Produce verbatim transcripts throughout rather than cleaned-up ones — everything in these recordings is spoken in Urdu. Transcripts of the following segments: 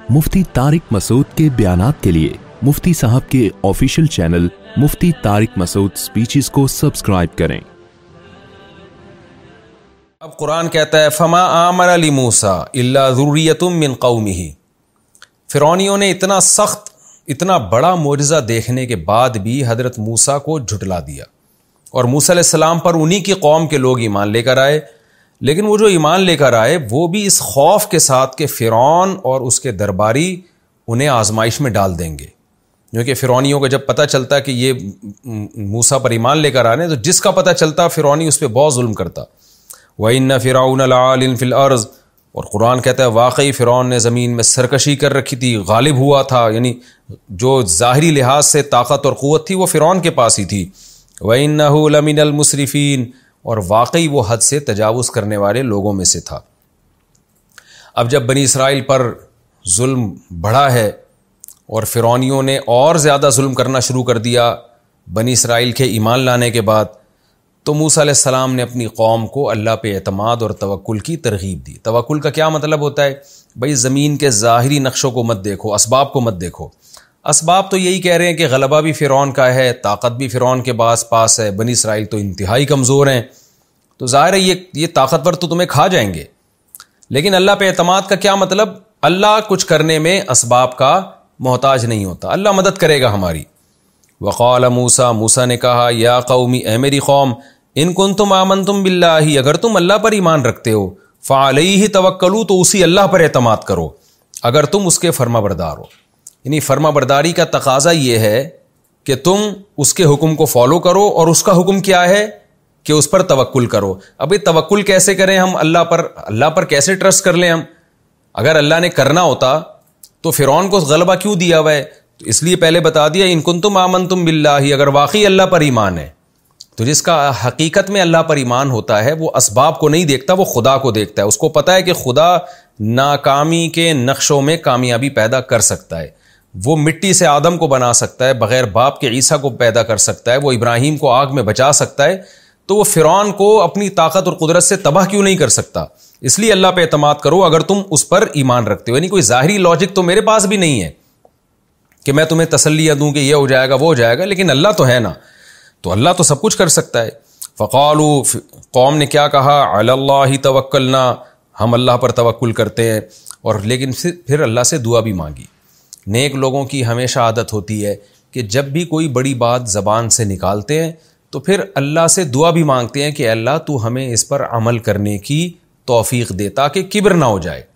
मुफ्ती तारिक मसूद के बयानात के लिए मुफ्ती साहब के official channel Mufti Tariq Masood speeches को सब्सक्राइब करें। अब कुरान कहता है फमा आमर अली मूसा इल्ला ज़ुर्रियतुम मिन कौमिही। फिरौनियों ने इतना सख्त इतना बड़ा मोजज़ा देखने के बाद भी हज़रत मूसा को झुटला दिया और मूसा अलैहिस्सलाम पर उन्हीं की कौम के लोग ईमान लेकर आए। लेकिन वो जो ईमान लेकर आए वो भी इस खौफ के साथ कि फ़िरौन और उसके दरबारी उन्हें आजमाइश में डाल देंगे, क्योंकि फ़िरौनियों को जब पता चलता कि ये मूसा पर ईमान लेकर आ रहे हैं तो जिसका पता चलता फ़िरौनी उस पर बहुत जुल्म करता। व इन्न फ़िरऔन लआलिन फ़िल अर्ज़, और कुरान कहता है वाकई फ़िरौन ने ज़मीन में सरकशी कर रखी थी, गालिब हुआ था, यानी जो ज़ाहिरी लिहाज से ताकत और क़ुव्वत थी वो फ़िरौन के पास ही थी। व इन्नहु लमिनल मुसरिफ़ीन, और वाकई वो हद से तजावुज़ करने वाले लोगों में से था। अब जब बनी इसराइल पर जुल्म बढ़ा है और फ़िरौनियों ने और ज़्यादा जुल्म करना शुरू कर दिया बनी इसराइल के ईमान लाने के बाद, तो मूसा अलैहिस्सलाम ने अपनी कौम को अल्लाह पे एतमाद और तवक्कुल की तरगीब दी। तवक्कुल का क्या मतलब होता है? भाई ज़मीन के ज़ाहिरी नक्शों को मत देखो, असबाब को मत देखो। असबाब तो यही कह रहे हैं कि गलबा भी फ़िरौन का है, ताकत भी फ़िरौन के पास पास है, बनी इसराइल तो इंतहाई कमज़ोर हैं, तो ज़ाहिर है ये ये ताकतवर तो तुम्हें खा जाएंगे। लेकिन अल्लाह पे एतमाद का क्या मतलब? अल्लाह कुछ करने में असबाब का मोहताज नहीं होता, अल्लाह मदद करेगा हमारी। वक़ाल मूसा, मूसा ने कहा या कौमी, ए मेरी कौम, इन कुंतुम आमनतुम बिल्लाही, अगर तुम अल्लाह पर ईमान रखते हो, फ़अलैहि तवक्कलू, तो उसी अल्लाह पर एतमाद करो अगर तुम उसके फर्माबरदार हो। यानी फर्माबरदारी का तकाजा ये है कि तुम उसके हुक्म को फॉलो करो, और उसका हुक्म क्या है कि उस पर तवक्कुल करो। अब ये तवक्कुल कैसे करें हम अल्लाह पर? अल्लाह पर कैसे ट्रस्ट कर लें हम? अगर अल्लाह ने करना होता तो फ़िरौन को गलबा क्यों दिया हुआ है? तो इसलिए पहले बता दिया इन कुंतुम आमनतुम बिल्लाही, अगर वाकई अल्लाह पर ईमान है। तो जिसका हकीकत में अल्लाह पर ईमान होता है वो असबाब को नहीं देखता, वो खुदा को देखता है। उसको पता है कि खुदा नाकामी के नक्शों में कामयाबी पैदा कर सकता है। वो मिट्टी से आदम को बना सकता है, बग़ैर बाप के ईसा को पैदा कर सकता है, वो इब्राहीम को आग में बचा सकता है, तो वो फ़िरौन को अपनी ताकत और कुदरत से तबाह क्यों नहीं कर सकता? इसलिए अल्लाह पे एतमाद करो अगर तुम उस पर ईमान रखते हो। यानी कोई ज़ाहिरी लॉजिक तो मेरे पास भी नहीं है कि मैं तुम्हें तसल्लियाँ दूँ कि ये हो जाएगा वो हो जाएगा, लेकिन अल्लाह तो है ना, तो अल्लाह तो सब कुछ कर सकता है। फ़क़ालू, कौम ने क्या कहा? अलल्लाहि तवक्कलना, हम अल्लाह पर तवक्कुल करते हैं। और लेकिन फिर अल्लाह से दुआ भी मांगी। नेक लोगों की हमेशा आदत होती है कि जब भी कोई बड़ी बात ज़बान से निकालते हैं तो फिर अल्लाह से दुआ भी मांगते हैं कि अल्लाह तू हमें इस पर अमल करने की तौफीक दे ताकि किब्र ना हो जाए।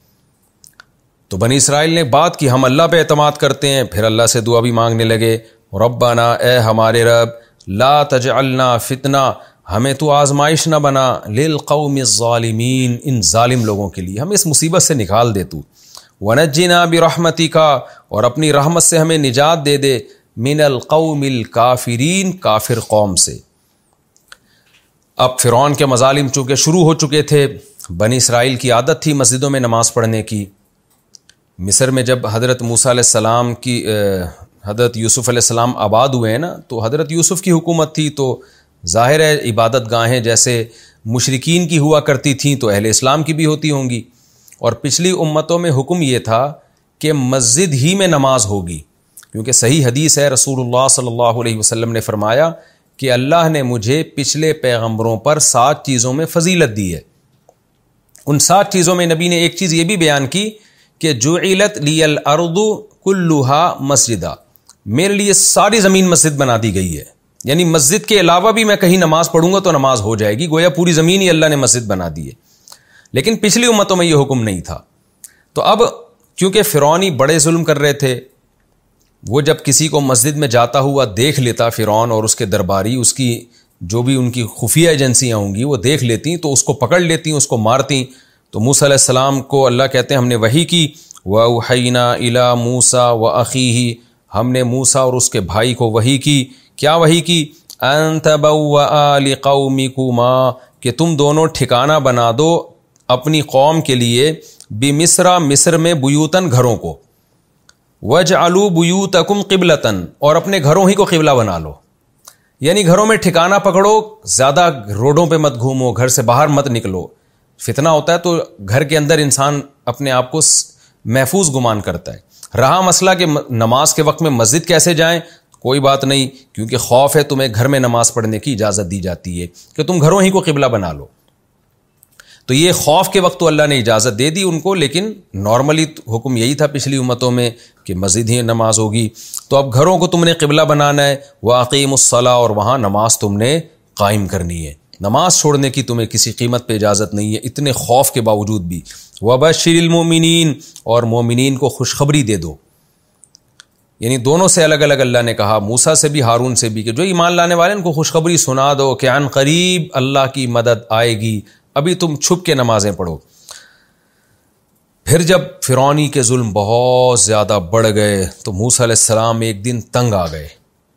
तो बनी इसराइल ने बात की हम अल्लाह पे एतमाद करते हैं, फिर अल्लाह से दुआ भी मांगने लगे, रब्बना, ए हमारे रब, ला तजअलना फितना, हमें तू आजमाइश ना बना, लिल कौमिज़ ज़ालिमीन, इन जालिम लोगों के लिए हमें इस मुसीबत से निकाल दे तू, वनज्जिना बिरहमतिका, और अपनी रहमत से हमें निजात दे दे, मिनल कौमिल काफिरीन, काफिर कौम से। अब फ़िरौन के मज़ालिम चूँकि शुरू हो चुके थे, बनी इसराइल की आदत थी मस्जिदों में नमाज़ पढ़ने की। मिस्र में जब हज़रत मूसा अलैहिस्सलाम की हज़रत यूसुफ़ अलैहिस्सलाम आबाद हुए हैं ना, तो हज़रत यूसुफ़ की हुकूमत थी, तो ज़ाहिर है इबादत गाहें जैसे मुशरिकीन की हुआ करती थीं तो अहले इस्लाम की भी होती होंगी। और पिछली उम्मतों में हुक्म ये था कि मस्जिद ही में नमाज होगी, क्योंकि सही हदीस है, रसूलुल्लाह सल्लल्लाहु अलैहि वसल्लम ने फरमाया कि अल्लाह ने मुझे पिछले पैगम्बरों पर सात चीज़ों में फजीलत दी है। उन सात चीज़ों में नबी ने एक चीज़ ये भी बयान की कि जुइलत लियल अर्दु कुल्लुहा मस्जिदा, मेरे लिए सारी ज़मीन मस्जिद बना दी गई है। यानी मस्जिद के अलावा भी मैं कहीं नमाज पढ़ूंगा तो नमाज हो जाएगी, गोया पूरी ज़मीन ही अल्लाह ने मस्जिद बना दी है। लेकिन पिछली उम्मतों में यह हुक्म नहीं था। तो अब क्योंकि फ़िरौनी बड़े जुल्म कर रहे थे, वो जब किसी को मस्जिद में जाता हुआ देख लेता फ़िरौन और उसके दरबारी, उसकी जो भी उनकी खुफिया एजेंसियाँ होंगी वो देख लेती तो उसको पकड़ लेती, उसको मारती। तो मूसा अलैहिस्सलाम को अल्लाह कहते हैं हमने वही की, व उहयना इला मूसा व अखीही, हमने मूसा और उसके भाई को वही की। क्या वही की? अन तबव्वआ लिक़ौमिकुमा, कि तुम दोनों ठिकाना बना दो अपनी कौम के लिए, बिमिस्रा, मिस्र में, बुयूतन, घरों को, वजअलू बुयूतकुम क़िबलतन, और अपने घरों ही को क़िबला बना लो। यानी घरों में ठिकाना पकड़ो, ज़्यादा रोडों पे मत घूमो, घर से बाहर मत निकलो। फितना होता है तो घर के अंदर इंसान अपने आप को محفوظ گمان کرتا ہے۔ رہا مسئلہ کہ نماز کے وقت میں مسجد کیسے جائیں، کوئی بات نہیں، کیونکہ خوف ہے تمہیں گھر میں نماز پڑھنے کی اجازت دی جاتی ہے کہ تم گھروں ہی کو قبلہ بنا لو۔ تو یہ خوف کے وقت تو اللہ نے اجازت دے دی ان کو، لیکن نارملی حکم یہی تھا پچھلی امتوں میں کہ مسجد ہی نماز ہوگی۔ تو اب گھروں کو تم نے قبلہ بنانا ہے، وَأَقِیمُوا الصَّلَاةَ، اور وہاں نماز تم نے قائم کرنی ہے، نماز چھوڑنے کی تمہیں کسی قیمت پہ اجازت نہیں ہے، اتنے خوف کے باوجود بھی۔ وَبَشِّرِ الْمُؤْمِنِينَ، اور مومنین کو خوشخبری دے دو۔ یعنی دونوں سے الگ الگ اللہ نے کہا، موسیٰ سے بھی ہارون سے بھی، کہ جو ایمان لانے والے ان کو خوشخبری سنا دو کہ عن قریب اللہ کی مدد آئے گی، ابھی تم چھپ کے نمازیں پڑھو۔ پھر جب فرعونی کے ظلم بہت زیادہ بڑھ گئے تو موسیٰ علیہ السلام ایک دن تنگ آ گئے،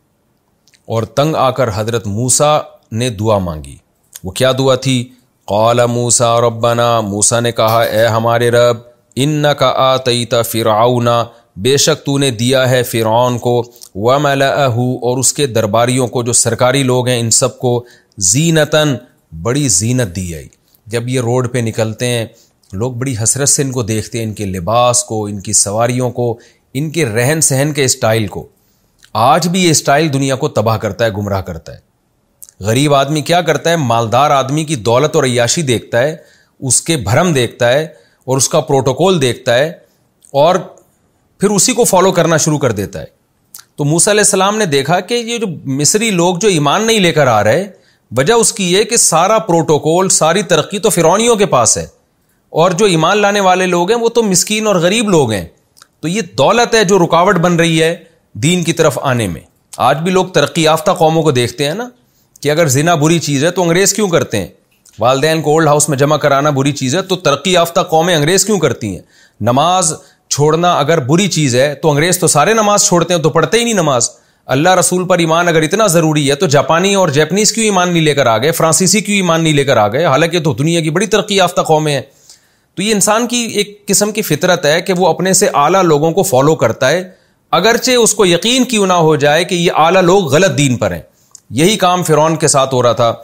اور تنگ آ کر حضرت موسیٰ نے دعا مانگی۔ وہ کیا دعا تھی؟ قال موسیٰ ربنا، موسیٰ نے کہا اے ہمارے رب، انک آتیت فرعون، بے شک تو نے دیا ہے فرعون کو، وملأہ، اور اس کے درباریوں کو جو سرکاری لوگ ہیں ان سب کو، زینتاً، بڑی زینت دی ہے۔ جب یہ روڈ پہ نکلتے ہیں لوگ بڑی حسرت سے ان کو دیکھتے ہیں، ان کے لباس کو، ان کی سواریوں کو، ان کے رہن سہن کے اسٹائل کو۔ آج بھی یہ اسٹائل دنیا کو تباہ کرتا ہے، گمراہ کرتا ہے۔ غریب آدمی کیا کرتا ہے؟ مالدار آدمی کی دولت اور عیاشی دیکھتا ہے، اس کے بھرم دیکھتا ہے اور اس کا پروٹوکول دیکھتا ہے، اور پھر اسی کو فالو کرنا شروع کر دیتا ہے۔ تو موسیٰ علیہ السلام نے دیکھا کہ یہ جو مصری لوگ جو ایمان نہیں لے کر آ رہے، وجہ اس کی یہ کہ سارا پروٹوکول، ساری ترقی تو فرعونیوں کے پاس ہے، اور جو ایمان لانے والے لوگ ہیں وہ تو مسکین اور غریب لوگ ہیں۔ تو یہ دولت ہے جو رکاوٹ بن رہی ہے دین کی طرف آنے میں۔ آج بھی لوگ ترقی یافتہ قوموں کو دیکھتے ہیں نا کہ اگر زنا بری چیز ہے تو انگریز کیوں کرتے ہیں، والدین کو اولڈ ہاؤس میں جمع کرانا بری چیز ہے تو ترقی یافتہ قومیں انگریز کیوں کرتی ہیں؟ نماز چھوڑنا اگر بری چیز ہے تو انگریز تو سارے نماز چھوڑتے ہیں، تو پڑھتے ہی نہیں نماز۔ اللہ رسول پر ایمان اگر اتنا ضروری ہے تو جاپانی اور جیپنیز کیوں ایمان نہیں لے کر آ گئے، فرانسیسی کیوں ایمان نہیں لے کر آ گئے، حالانکہ تو دنیا کی بڑی ترقی یافتہ قومیں ہیں۔ تو یہ انسان کی ایک قسم کی فطرت ہے کہ وہ اپنے سے اعلیٰ لوگوں کو فالو کرتا ہے، اگرچہ اس کو یقین کیوں نہ ہو جائے کہ یہ اعلیٰ لوگ غلط دین پر ہیں۔ یہی کام فرعون کے ساتھ ہو رہا تھا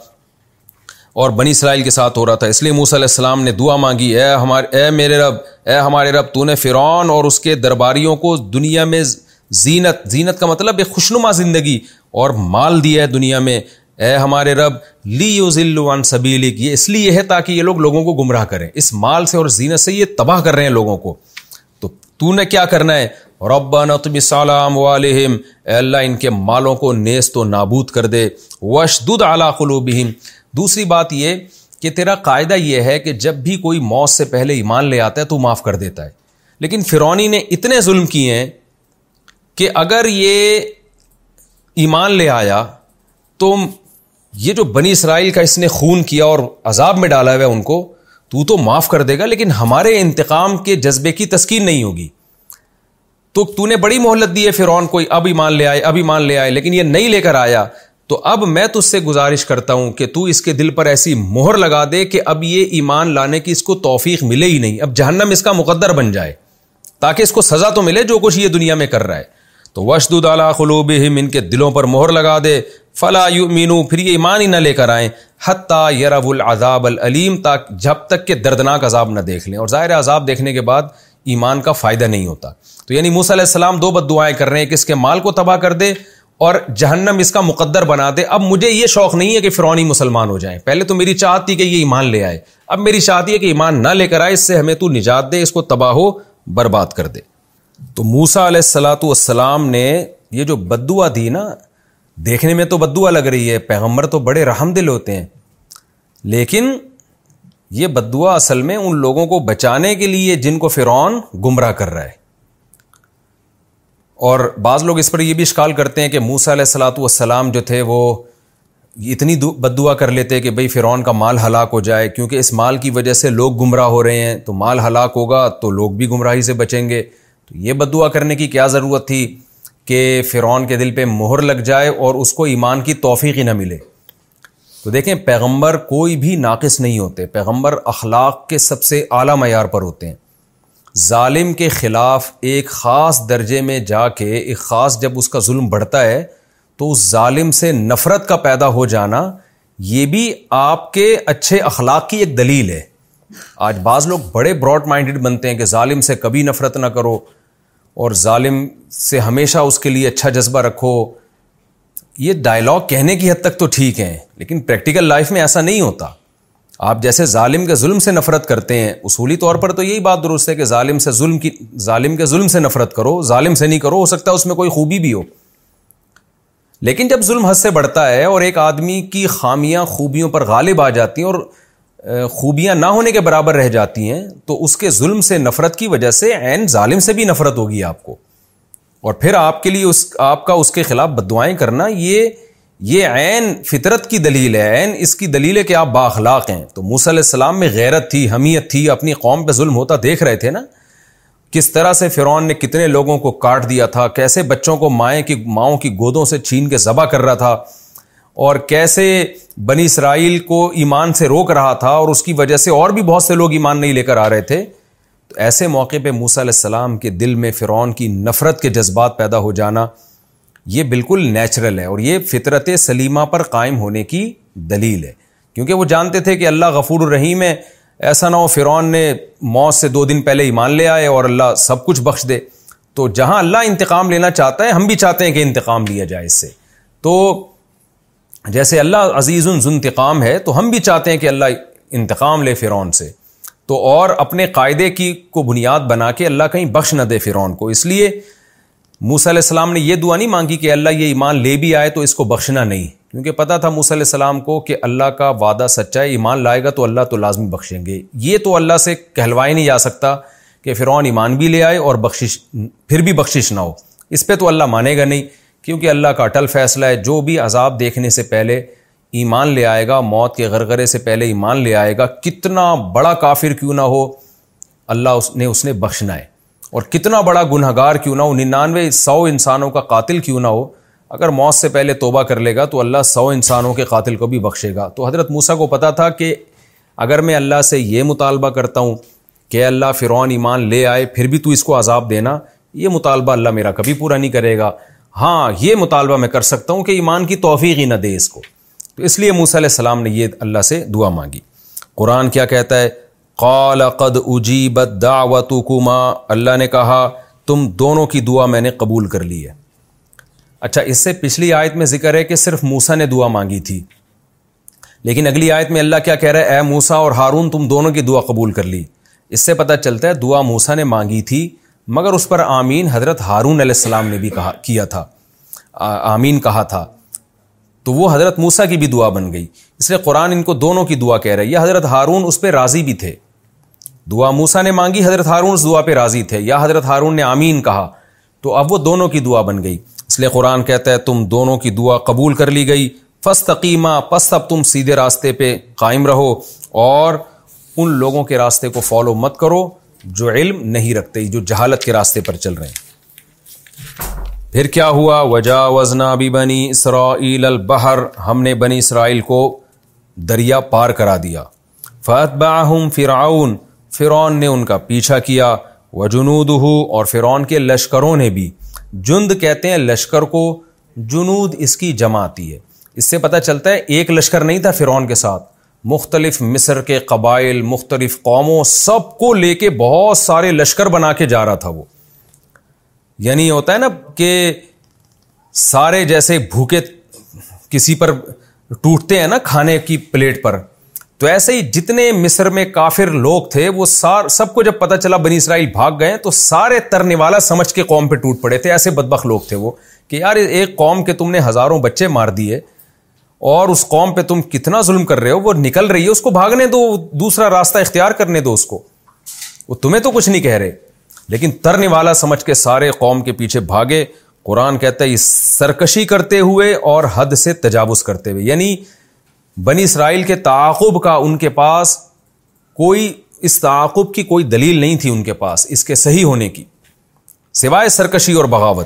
اور بنی اسرائیل کے ساتھ ہو رہا تھا۔ اس لیے موسیٰ علیہ السلام نے دعا مانگی، اے ہمارے اے میرے رب، اے ہمارے رب، تو نے فرعون اور اس کے درباریوں کو دنیا میں زینت، زینت کا مطلب ایک خوشنما زندگی اور مال دیا ہے دنیا میں، اے ہمارے رب، لیضلوا عن سبیلک، یہ اس لیے ہے تاکہ یہ لوگ لوگوں کو گمراہ کریں، اس مال سے اور زینت سے یہ تباہ کر رہے ہیں لوگوں کو۔ تو تو نے کیا کرنا ہے؟ ربنا اطمس علی اموالہم، اے اللہ ان کے مالوں کو نیست و نابود کر دے، واشدد علی قلوبہم۔ دوسری بات یہ کہ تیرا قاعدہ یہ ہے کہ جب بھی کوئی موت سے پہلے ایمان لے آتا ہے تو معاف کر دیتا ہے، لیکن فرعونی نے اتنے ظلم کیے ہیں کہ اگر یہ ایمان لے آیا تو یہ جو بنی اسرائیل کا اس نے خون کیا اور عذاب میں ڈالا ہوا ہے ان کو، تو تو معاف کر دے گا، لیکن ہمارے انتقام کے جذبے کی تسکین نہیں ہوگی۔ تو تو نے بڑی مہلت دی ہے فرعون کو، اب ایمان لے آئے اب ایمان لے آئے لیکن یہ نہیں لے کر آیا، تو اب میں تجھ سے گزارش کرتا ہوں کہ تو اس کے دل پر ایسی مہر لگا دے کہ اب یہ ایمان لانے کی اس کو توفیق ملے ہی نہیں، اب جہنم اس کا مقدر بن جائے، تاکہ اس کو سزا تو ملے جو کچھ یہ دنیا میں کر رہا ہے۔ تو واشدد علی قلوبہم، ان کے دلوں پر مہر لگا دے، فلا یؤمنوا، پھر یہ ایمان ہی نہ لے کر آئیں، حتی یروا العذاب العلیم، تاکہ جب تک کہ دردناک عذاب نہ دیکھ لیں، اور ظاہر عذاب دیکھنے کے بعد ایمان کا فائدہ نہیں ہوتا۔ تو یعنی موسیٰ علیہ السلام دو بد دعائیں کر رہے ہیں کہ اس کے مال کو تباہ کر دے اور جہنم اس کا مقدر بنا دے۔ اب مجھے یہ شوق نہیں ہے کہ فرعونی مسلمان ہو جائیں، پہلے تو میری چاہت تھی کہ یہ ایمان لے آئے، اب میری چاہت یہ کہ ایمان نہ لے کر آئے، اس سے ہمیں تو نجات دے، اس کو تباہ و برباد کر دے۔ تو موسیٰ علیہ الصلاۃ والسلام نے یہ جو بد دعا دی نا، دیکھنے میں تو بد دعا لگ رہی ہے، پیغمبر تو بڑے رحم دل ہوتے ہیں، لیکن یہ بد دعا اصل میں ان لوگوں کو بچانے کے لیے جن کو فرعون گمراہ کر رہا ہے۔ اور بعض لوگ اس پر یہ بھی اشکال کرتے ہیں کہ موسیٰ علیہ الصلاۃ والسلام جو تھے وہ اتنی بد دعا کر لیتے کہ بھئی فرعون کا مال ہلاک ہو جائے، کیونکہ اس مال کی وجہ سے لوگ گمراہ ہو رہے ہیں، تو مال ہلاک ہوگا تو لوگ بھی گمراہی سے بچیں گے۔ تو یہ بد دعا کرنے کی کیا ضرورت تھی کہ فرعون کے دل پہ مہر لگ جائے اور اس کو ایمان کی توفیق ہی نہ ملے۔ تو دیکھیں، پیغمبر کوئی بھی ناقص نہیں ہوتے، پیغمبر اخلاق کے سب سے اعلیٰ معیار پر ہوتے ہیں۔ ظالم کے خلاف ایک خاص درجے میں جا کے، ایک خاص جب اس کا ظلم بڑھتا ہے تو اس ظالم سے نفرت کا پیدا ہو جانا، یہ بھی آپ کے اچھے اخلاق کی ایک دلیل ہے آج بعض لوگ بڑے براڈ مائنڈڈ بنتے ہیں کہ ظالم سے کبھی نفرت نہ کرو اور ظالم سے ہمیشہ اس کے لیے اچھا جذبہ رکھو. یہ ڈائلاگ کہنے کی حد تک تو ٹھیک ہیں, لیکن پریکٹیکل لائف میں ایسا نہیں ہوتا. آپ جیسے ظالم کے ظلم سے نفرت کرتے ہیں, اصولی طور پر تو یہی بات درست ہے کہ ظالم سے ظلم کی ظالم کے ظلم سے نفرت کرو, ظالم سے نہیں کرو. ہو سکتا ہے اس میں کوئی خوبی بھی ہو, لیکن جب ظلم حد سے بڑھتا ہے اور ایک آدمی کی خامیاں خوبیوں پر غالب آ جاتی ہیں اور خوبیاں نہ ہونے کے برابر رہ جاتی ہیں, تو اس کے ظلم سے نفرت کی وجہ سے عین ظالم سے بھی نفرت ہوگی آپ کو, اور پھر آپ کے لیے اس آپ کا اس کے خلاف بددعائیں کرنا یہ یہ عین فطرت کی دلیل ہے, عین اس کی دلیل ہے کہ آپ بااخلاق ہیں. تو موسیٰ علیہ السلام میں غیرت تھی, حمیت تھی, اپنی قوم پہ ظلم ہوتا دیکھ رہے تھے نا, کس طرح سے فرعون نے کتنے لوگوں کو کاٹ دیا تھا, کیسے بچوں کو مائیں کی ماؤں کی گودوں سے چھین کے ذبح کر رہا تھا, اور کیسے بنی اسرائیل کو ایمان سے روک رہا تھا, اور اس کی وجہ سے اور بھی بہت سے لوگ ایمان نہیں لے کر آ رہے تھے. تو ایسے موقع پہ موسیٰ علیہ السلام کے دل میں فرعون کی نفرت کے جذبات پیدا ہو جانا یہ بالکل نیچرل ہے, اور یہ فطرت سلیمہ پر قائم ہونے کی دلیل ہے, کیونکہ وہ جانتے تھے کہ اللہ غفور الرحیم ہے. ایسا نہ ہو فرعون نے موت سے دو دن پہلے ایمان لے آئے اور اللہ سب کچھ بخش دے. تو جہاں اللہ انتقام لینا چاہتا ہے, ہم بھی چاہتے ہیں کہ انتقام لیا جائے اس سے. تو جیسے اللہ عزیز ذو انتقام ہے, تو ہم بھی چاہتے ہیں کہ اللہ انتقام لے فرعون سے. تو اور اپنے قاعدے کی کو بنیاد بنا کے اللہ کہیں بخش نہ دے فرعون کو. اس لیے موسیٰ علیہ السلام نے یہ دعا نہیں مانگی کہ اللہ یہ ایمان لے بھی آئے تو اس کو بخشنا نہیں, کیونکہ پتا تھا موسیٰ علیہ السلام کو کہ اللہ کا وعدہ سچا ہے, ایمان لائے گا تو اللہ تو لازمی بخشیں گے. یہ تو اللہ سے کہلوائے نہیں جا سکتا کہ فرعون ایمان بھی لے آئے اور بخشش پھر بھی بخشش نہ ہو. اس پہ تو اللہ مانے گا نہیں, کیونکہ اللہ کا اٹل فیصلہ ہے, جو بھی عذاب دیکھنے سے پہلے ایمان لے آئے گا, موت کے غرغرے سے پہلے ایمان لے آئے گا, کتنا بڑا کافر کیوں نہ ہو, اللہ اس نے اس نے بخشنا ہے. اور کتنا بڑا گنہگار کیوں نہ ہو, ننانوے سو انسانوں کا قاتل کیوں نہ ہو, اگر موت سے پہلے توبہ کر لے گا تو اللہ سو انسانوں کے قاتل کو بھی بخشے گا. تو حضرت موسیٰ کو پتا تھا کہ اگر میں اللہ سے یہ مطالبہ کرتا ہوں کہ اللہ فرعون ایمان لے آئے پھر بھی تو اس کو عذاب دینا, یہ مطالبہ اللہ میرا کبھی پورا نہیں کرے گا. ہاں یہ مطالبہ میں کر سکتا ہوں کہ ایمان کی توفیق ہی نہ دے اس کو. تو اس لیے موسیٰ علیہ السلام نے یہ اللہ سے دعا مانگی. قرآن کیا کہتا ہے, قال قد اجیبت دعوتکما, اللہ نے کہا تم دونوں کی دعا میں نے قبول کر لی ہے. اچھا, اس سے پچھلی آیت میں ذکر ہے کہ صرف موسیٰ نے دعا مانگی تھی, لیکن اگلی آیت میں اللہ کیا کہہ رہا ہے, اے موسیٰ اور ہارون تم دونوں کی دعا قبول کر لی. اس سے پتہ چلتا ہے دعا موسیٰ نے مانگی تھی, مگر اس پر آمین حضرت ہارون علیہ السلام نے بھی کہا کیا تھا, آمین کہا تھا, تو وہ حضرت موسیٰ کی بھی دعا بن گئی. اس لیے قرآن ان کو دونوں کی دعا کہہ رہا ہے. یہ حضرت ہارون اس پہ راضی بھی تھے, دعا موسیٰ نے مانگی, حضرت ہارون اس دعا پہ راضی تھے, یا حضرت ہارون نے آمین کہا, تو اب وہ دونوں کی دعا بن گئی. اس لیے قرآن کہتا ہے تم دونوں کی دعا قبول کر لی گئی. فاستقیما, پس اب تم سیدھے راستے پہ قائم رہو اور ان لوگوں کے راستے کو فالو مت کرو جو علم نہیں رکھتے, جو جہالت کے راستے پر چل رہے ہیں. پھر کیا ہوا, وجاوزنا ببنی اسرائیل البحر, ہم نے بنی اسرائیل کو دریا پار کرا دیا. فاتبعہم فرعون, فرعون نے ان کا پیچھا کیا. وجنودہ, اور فرعون کے لشکروں نے بھی. جند کہتے ہیں لشکر کو, جنود اس کی جمع آتی ہے. اس سے پتہ چلتا ہے ایک لشکر نہیں تھا فرعون کے ساتھ, مختلف مصر کے قبائل, مختلف قوموں, سب کو لے کے بہت سارے لشکر بنا کے جا رہا تھا وہ. یعنی ہوتا ہے نا کہ سارے جیسے بھوکے کسی پر ٹوٹتے ہیں نا کھانے کی پلیٹ پر, تو ایسے ہی جتنے مصر میں کافر لوگ تھے وہ سار سب کو جب پتہ چلا بنی اسرائیل بھاگ گئے تو سارے ترنے والا سمجھ کے قوم پہ ٹوٹ پڑے تھے. ایسے بدبخت لوگ تھے وہ کہ یار ایک قوم کے تم نے ہزاروں بچے مار دیے اور اس قوم پہ تم کتنا ظلم کر رہے ہو, وہ نکل رہی ہے, اس کو بھاگنے دو, دوسرا راستہ اختیار کرنے دو اس کو, وہ تمہیں تو کچھ نہیں کہہ رہے. لیکن ترنے والا سمجھ کے سارے قوم کے پیچھے بھاگے. قرآن کہتا ہے سرکشی کرتے ہوئے اور حد سے تجاوز کرتے ہوئے, یعنی بنی اسرائیل کے تعاقب کا ان کے پاس کوئی, اس تعاقب کی کوئی دلیل نہیں تھی ان کے پاس اس کے صحیح ہونے کی سوائے سرکشی اور بغاوت.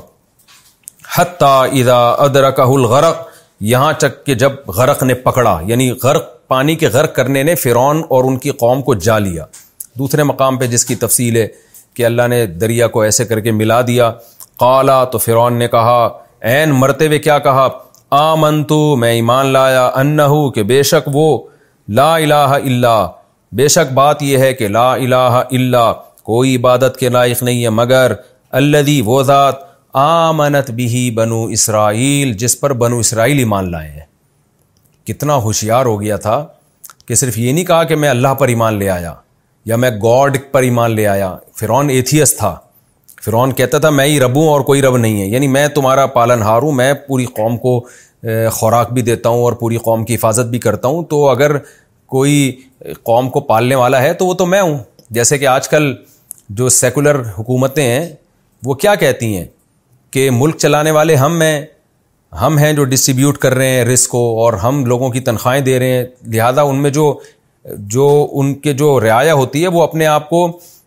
حتی اذا ادرکہ الغرق, یہاں تک کہ جب غرق نے پکڑا, یعنی غرق پانی کے غرق کرنے نے فرعون اور ان کی قوم کو جا لیا. دوسرے مقام پہ جس کی تفصیل ہے کہ اللہ نے دریا کو ایسے کر کے ملا دیا. قالا, تو فرعون نے کہا, عین مرتے ہوئے کیا کہا, آمنتو, میں ایمان لایا, انہو, کہ بے شک وہ, لا الہ الا, بے شک بات یہ ہے کہ لا الہ الا کوئی عبادت کے لائق نہیں ہے مگر الذی وہ ذات آمنت بہ بنو اسرائیل جس پر بنو اسرائیل ایمان لائے ہیں. کتنا ہوشیار ہو گیا تھا کہ صرف یہ نہیں کہا کہ میں اللہ پر ایمان لے آیا یا میں گاڈ پر ایمان لے آیا. فرعون ایتھیسٹ تھا. فرعون کہتا تھا میں ہی رب ہوں اور کوئی رب نہیں ہے، یعنی میں تمہارا پالن ہار ہوں، میں پوری قوم کو خوراک بھی دیتا ہوں اور پوری قوم کی حفاظت بھی کرتا ہوں، تو اگر کوئی قوم کو پالنے والا ہے تو وہ تو میں ہوں. جیسے کہ آج کل جو سیکولر حکومتیں ہیں وہ کیا کہتی ہیں کہ ملک چلانے والے ہم ہیں ہم ہیں جو ڈسٹریبیوٹ کر رہے ہیں رزق کو اور ہم لوگوں کی تنخواہیں دے رہے ہیں، لہذا ان میں جو جو ان کے جو رعایا ہوتی ہے وہ اپنے آپ کو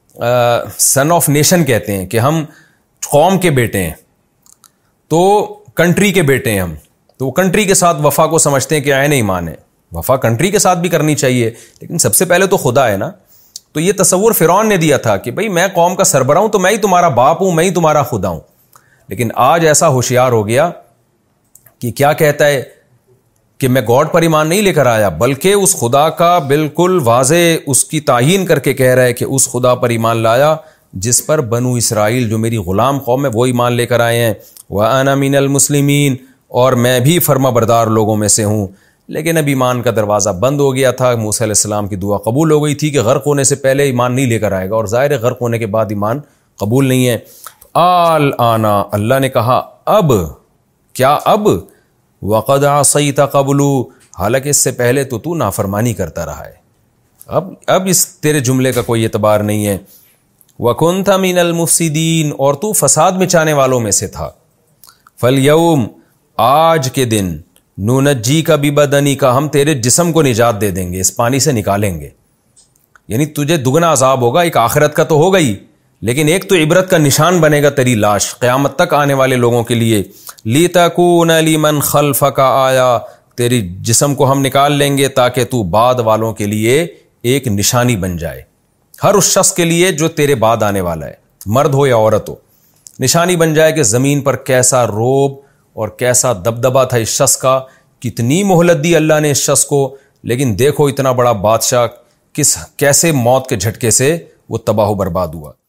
سن آف نیشن کہتے ہیں کہ ہم قوم کے بیٹے ہیں، تو کنٹری کے بیٹے ہیں ہم، تو وہ کنٹری کے ساتھ وفا کو سمجھتے ہیں کہ عین ایمان ہے. وفا کنٹری کے ساتھ بھی کرنی چاہیے لیکن سب سے پہلے تو خدا ہے نا. تو یہ تصور فرعون نے دیا تھا کہ بھئی میں قوم کا سربراہ ہوں تو میں ہی تمہارا باپ ہوں، میں ہی تمہارا خدا ہوں. لیکن آج ایسا ہوشیار ہو گیا کہ کیا کہتا ہے کہ میں گاڈ پر ایمان نہیں لے کر آیا بلکہ اس خدا کا بالکل واضح اس کی تعیین کر کے کہہ رہا ہے کہ اس خدا پر ایمان لایا جس پر بنو اسرائیل جو میری غلام قوم ہے وہ ایمان لے کر آئے ہیں. وَأَنَا مِنَ الْمُسْلِمِينَ اور میں بھی فرما بردار لوگوں میں سے ہوں. لیکن اب ایمان کا دروازہ بند ہو گیا تھا. موسیٰ علیہ السلام کی دعا قبول ہو گئی تھی کہ غرق ہونے سے پہلے ایمان نہیں لے کر آئے گا، اور ظاہر ہے غرق ہونے کے بعد ایمان قبول نہیں ہے. آل آنا اللہ نے کہا اب کیا اب وقد عصیت قبل حالانکہ اس سے پہلے تو تو نافرمانی کرتا رہا ہے. اب اب اس تیرے جملے کا کوئی اعتبار نہیں ہے. وکنت من المفسدین اور تو فساد مچانے والوں میں سے تھا. فالیوم آج کے دن ننجی کا ببدنی کا ہم تیرے جسم کو نجات دے دیں گے، اس پانی سے نکالیں گے. یعنی تجھے دگنا عذاب ہوگا، ایک آخرت کا تو ہوگا ہی لیکن ایک تو عبرت کا نشان بنے گا تیری لاش قیامت تک آنے والے لوگوں کے لیے. لِتَكُونَ لِمَنْ خَلْفَكَ آیا تیری جسم کو ہم نکال لیں گے تاکہ تو بعد والوں کے لیے ایک نشانی بن جائے، ہر اس شخص کے لیے جو تیرے بعد آنے والا ہے، مرد ہو یا عورت ہو، نشانی بن جائے کہ زمین پر کیسا روب اور کیسا دبدبا تھا اس شخص کا. کتنی مہلت دی اللہ نے اس شخص کو، لیکن دیکھو اتنا بڑا بادشاہ کس کیسے موت کے جھٹکے سے وہ تباہ و برباد ہوا.